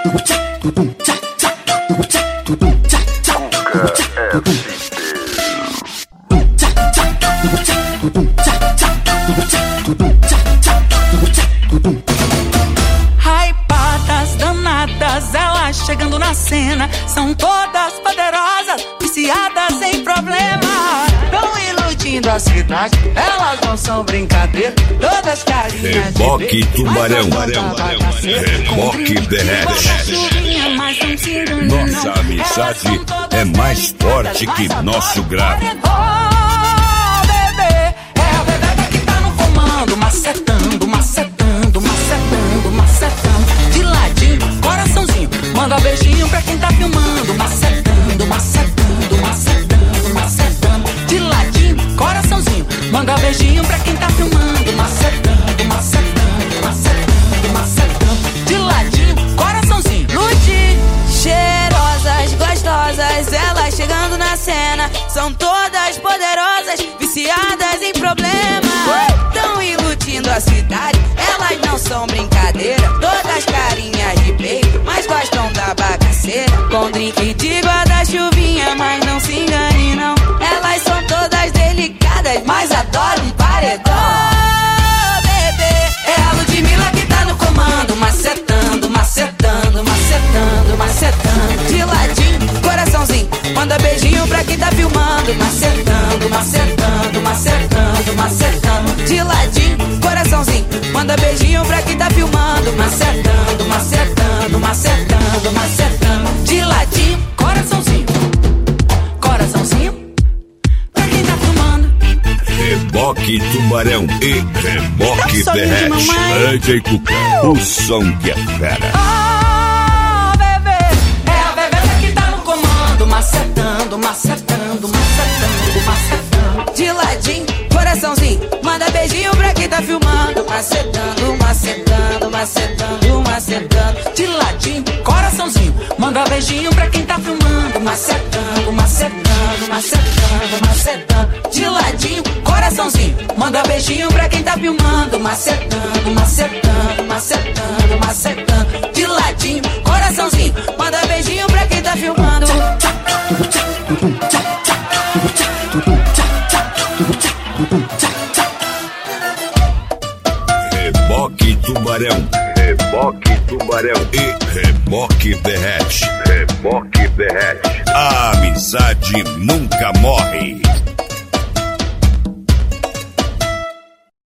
Hypadas, danadas, elas chegando na cena. São todas poderosas, viciadas em problema. Tão iludindo a cidade, elas não são brincadeira. Todas carinhas Reboque de Tubarão, Reboque derrete. Nossa amizade é mais forte que nosso grave. Macetando, macetando, macetando, macetando. De ladinho, coraçãozinho, manda beijinho pra quem tá filmando. Macetando, macetando, macetando, macetando. De ladinho, coraçãozinho, manda beijinho pra quem tá filmando. Macetando, macetando, macetando, macetando. De ladinho, coraçãozinho. Lute, cheirosas, gostosas, elas chegando na cena. São todas poderosas, viciadas em problema. Tão iludindo a cidade, elas não são brincadeira. Todas carinhas de peito, mas gostam da bagaceira. Com drink de guarda-chuvinha, mas não se engane não. Elas são todas delicadas, mas adoram um paredão. Oh, bebê, é a Ludmilla que tá no comando. Macetando, macetando, macetando, macetando. De ladinho, coraçãozinho, manda beijinho pra quem tá filmando. Macetando, macetando, macetando, macetando. De ladinho, coraçãozinho, manda beijinho pra quem tá filmando. Macetando, macetando, macetando, macetando. De ladinho, coraçãozinho, coraçãozinho, pra quem tá filmando. Reboque Tubarão e Reboque derrete. DJ Cuca, o som que é fera. Oh, bebê, é a bebê que tá no comando. Macetando, macetando, macetando, macetando. De ladinho, coraçãozinho, manda beijinho pra quem tá filmando. Macetando, macetando, macetando, macetando. De ladinho, coraçãozinho, manda beijinho pra quem tá filmando. Macetando, macetando, macetando, macetando. De ladinho, coraçãozinho, manda beijinho pra quem tá filmando. Macetando, macetando, macetando, macetando. De ladinho, coraçãozinho, manda beijinho pra quem tá filmando. Reboque Tubarão, Reboque Tubarão e Reboque derrete. Reboque derrete. A amizade nunca morre.